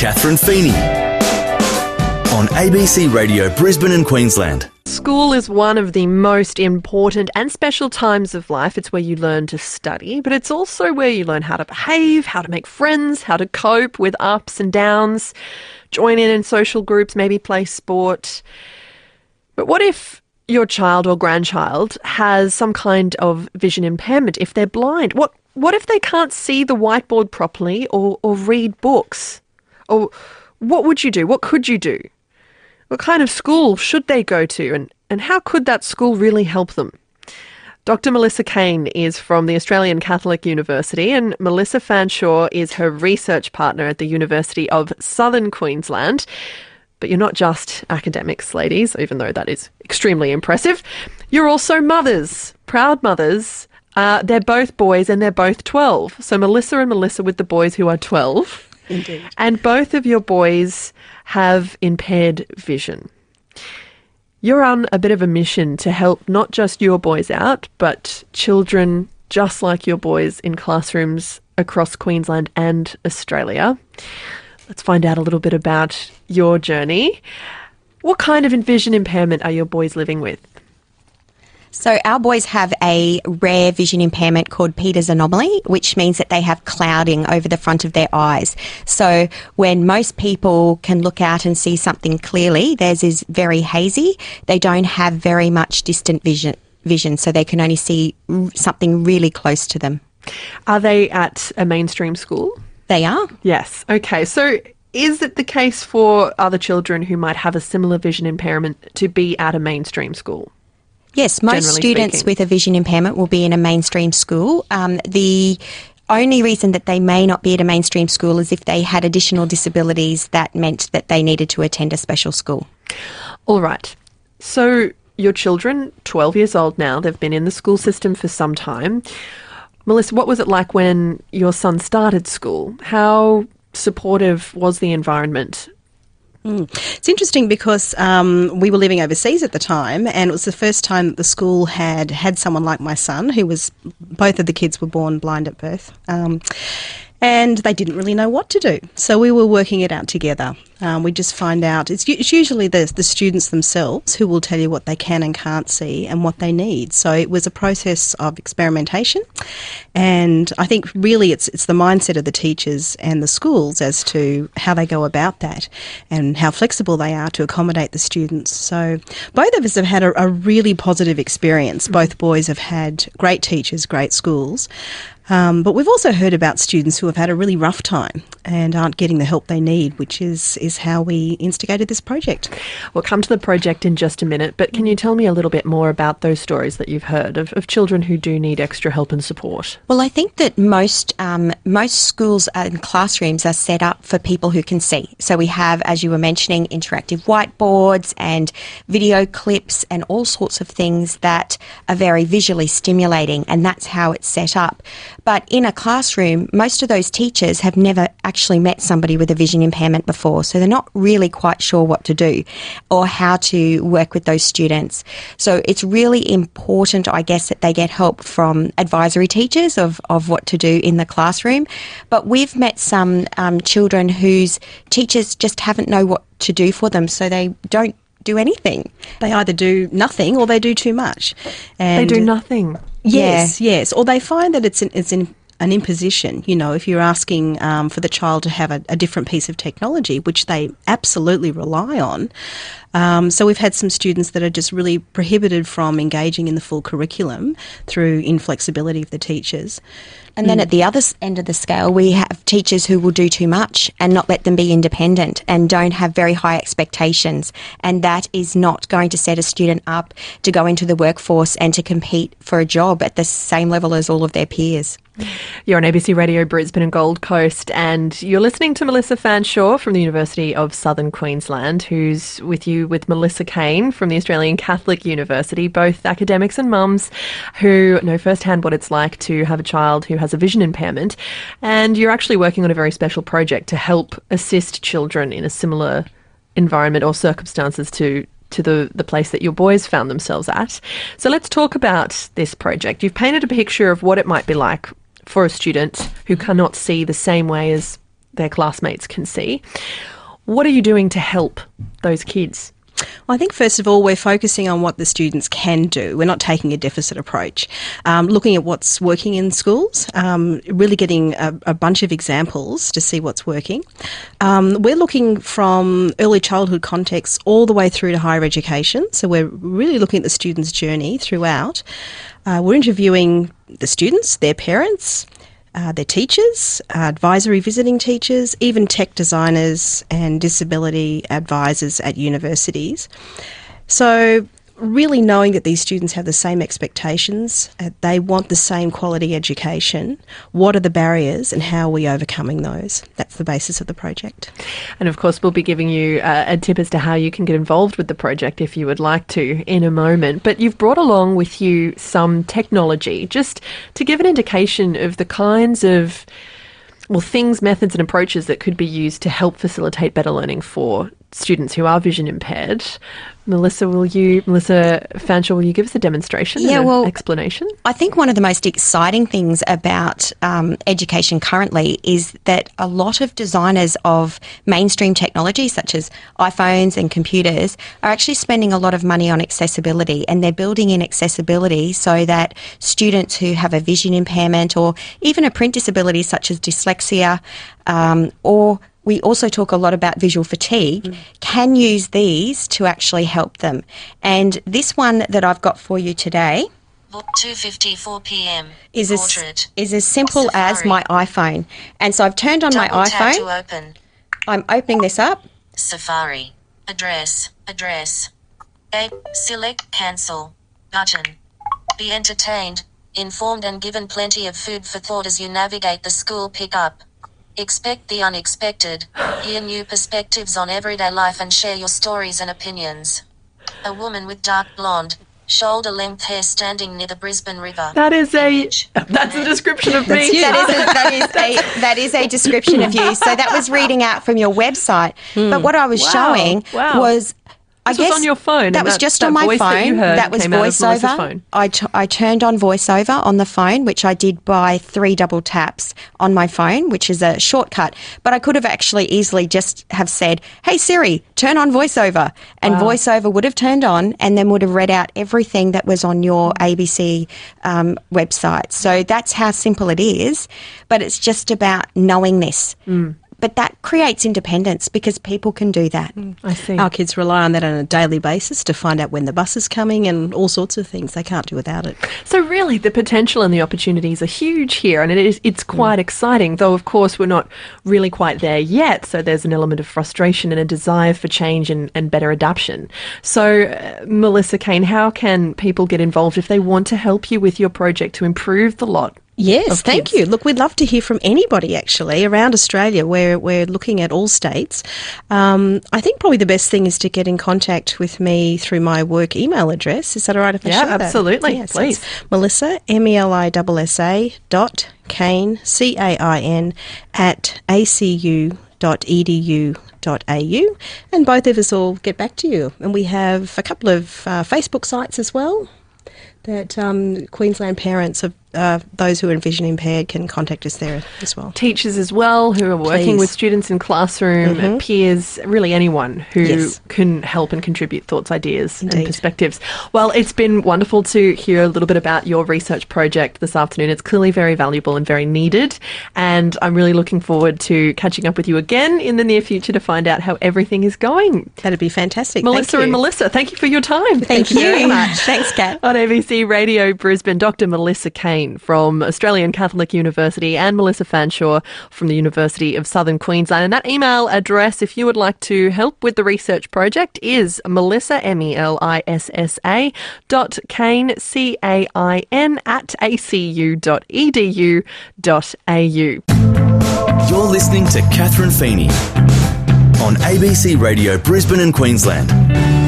Catherine Feeney on ABC Radio Brisbane and Queensland. School is one of the most important and special times of life. It's where you learn to study, but it's also where you learn how to behave, how to make friends, how to cope with ups and downs, join in social groups, maybe play sport. But what if your child or grandchild has some kind of vision impairment, if they're blind? What if they can't see the whiteboard properly or read books? Or what would you do? What could you do? What kind of school should they go to, and how could that school really help them? Dr. Melissa Kane is from the Australian Catholic University, and Melissa Fanshawe is her research partner at the University of Southern Queensland. But you're not just academics, ladies, even though that is extremely impressive. You're also mothers, proud mothers. They're both boys and they're both 12. So Melissa and Melissa with the boys who are 12. Indeed. And both of your boys have impaired vision. You're on a bit of a mission to help not just your boys out, but children just like your boys in classrooms across Queensland and Australia. Let's find out a little bit about your journey. What kind of vision impairment are your boys living with? So our boys have a rare vision impairment called Peters anomaly, which means that they have clouding over the front of their eyes. So when most people can look out and see something clearly, theirs is very hazy. They don't have very much distant vision, so they can only see something really close to them. Are they at a mainstream school? They are. Yes. Okay. So is it the case for other children who might have a similar vision impairment to be at a mainstream school? Yes, most students with a vision impairment will be in a mainstream school. The only reason that they may not be at a mainstream school is if they had additional disabilities that meant that they needed to attend a special school. All right. So your children, 12 years old now, they've been in the school system for some time. Melissa, what was it like when your son started school? How supportive was the environment? It's interesting because we were living overseas at the time, and it was the first time that the school had someone like my son, both of the kids were born blind at birth. And they didn't really know what to do. So we were working it out together. We just find out, it's usually the students themselves who will tell you what they can and can't see and what they need. So it was a process of experimentation. And I think really it's the mindset of the teachers and the schools as to how they go about that and how flexible they are to accommodate the students. So both of us have had a really positive experience. Both boys have had great teachers, great schools. But we've also heard about students who have had a really rough time and aren't getting the help they need, which is how we instigated this project. We'll come to the project in just a minute, but can you tell me a little bit more about those stories that you've heard of children who do need extra help and support? Well, I think that most schools and classrooms are set up for people who can see. So we have, as you were mentioning, interactive whiteboards and video clips and all sorts of things that are very visually stimulating, and that's how it's set up. But in a classroom, most of those teachers have never actually met somebody with a vision impairment before, so they're not really quite sure what to do or how to work with those students. So it's really important, I guess, that they get help from advisory teachers of what to do in the classroom. But we've met some children whose teachers just haven't know what to do for them, so they don't do anything. They either do nothing or they do too much. And they do nothing. Yes. Or they find that it's an imposition, if you're asking for the child to have a different piece of technology, which they absolutely rely on. So we've had some students that are just really prohibited from engaging in the full curriculum through inflexibility of the teachers. And then at the other end of the scale, we have teachers who will do too much and not let them be independent and don't have very high expectations. And that is not going to set a student up to go into the workforce and to compete for a job at the same level as all of their peers. You're on ABC Radio Brisbane and Gold Coast, and you're listening to Melissa Fanshawe from the University of Southern Queensland, who's with you with Melissa Kane from the Australian Catholic University, both academics and mums who know firsthand what it's like to have a child who has a vision impairment. And you're actually working on a very special project to help assist children in a similar environment or circumstances to the place that your boys found themselves at. So let's talk about this project. You've painted a picture of what it might be like for a student who cannot see the same way as their classmates can see. What are you doing to help those kids? Well, I think first of all, we're focusing on what the students can do. We're not taking a deficit approach. Looking at what's working in schools, really getting a bunch of examples to see what's working. We're looking from early childhood contexts all the way through to higher education. So we're really looking at the student's journey throughout. We're interviewing the students, their parents, their teachers, advisory visiting teachers, even tech designers and disability advisors at universities. So really knowing that these students have the same expectations, they want the same quality education. What are the barriers and how are we overcoming those? That's the basis of the project. And of course, we'll be giving you a tip as to how you can get involved with the project if you would like to in a moment. But you've brought along with you some technology just to give an indication of the kinds of things, methods and approaches that could be used to help facilitate better learning for students who are vision impaired. Melissa Fanshawe, will you give us a demonstration and an explanation? I think one of the most exciting things about education currently is that a lot of designers of mainstream technology, such as iPhones and computers, are actually spending a lot of money on accessibility, and they're building in accessibility so that students who have a vision impairment or even a print disability such as dyslexia or we also talk a lot about visual fatigue, can use these to actually help them. And this one that I've got for you today 2:54 p.m. is as simple as my iPhone. And so I've turned on my iPhone. To open. I'm opening this up. Safari. Address. Select cancel. Button. Be entertained, informed and given plenty of food for thought as you navigate the school pickup. Expect the unexpected, hear new perspectives on everyday life and share your stories and opinions. A woman with dark blonde, shoulder-length hair standing near the Brisbane River. That's a description of me. That is a description of you. So that was reading out from your website. But what I was showing was... This was on your phone. That was just on my phone. That was VoiceOver. I turned on VoiceOver on the phone, which I did by 3 double taps on my phone, which is a shortcut. But I could have actually easily just have said, "Hey Siri, turn on VoiceOver," and VoiceOver would have turned on and then would have read out everything that was on your ABC website. So that's how simple it is. But it's just about knowing this. But that creates independence because people can do that. I see. Our kids rely on that on a daily basis to find out when the bus is coming and all sorts of things. They can't do without it. So really the potential and the opportunities are huge here, and it's quite exciting, though of course we're not really quite there yet. So there's an element of frustration and a desire for change and better adaptation. So Melissa Kane, how can people get involved if they want to help you with your project to improve the lot? Yes, thank you. Look, we'd love to hear from anybody actually around Australia where we're looking at all states. I think probably the best thing is to get in contact with me through my work email address. Is that all right if I share that? Yeah, absolutely. Yes, please. Melissa, MELISSA.Kane, CAIN, @acu.edu.au, and both of us will get back to you. And we have a couple of Facebook sites as well that Queensland parents of those who are vision impaired can contact us there as well. Teachers as well who are working with students in classroom, peers, really anyone who can help and contribute thoughts, ideas and perspectives. Well, it's been wonderful to hear a little bit about your research project this afternoon. It's clearly very valuable and very needed, and I'm really looking forward to catching up with you again in the near future to find out how everything is going. That'd be fantastic. Melissa and Melissa, thank you for your time. Thank you very much. Thanks, Kat. On ABC Radio Brisbane, Dr. Melissa Kane from Australian Catholic University and Melissa Fanshawe from the University of Southern Queensland. And that email address, if you would like to help with the research project, is Melissa, MELISSA.Kane, CAIN, @acu.edu.au. You're listening to Catherine Feeney on ABC Radio Brisbane and Queensland.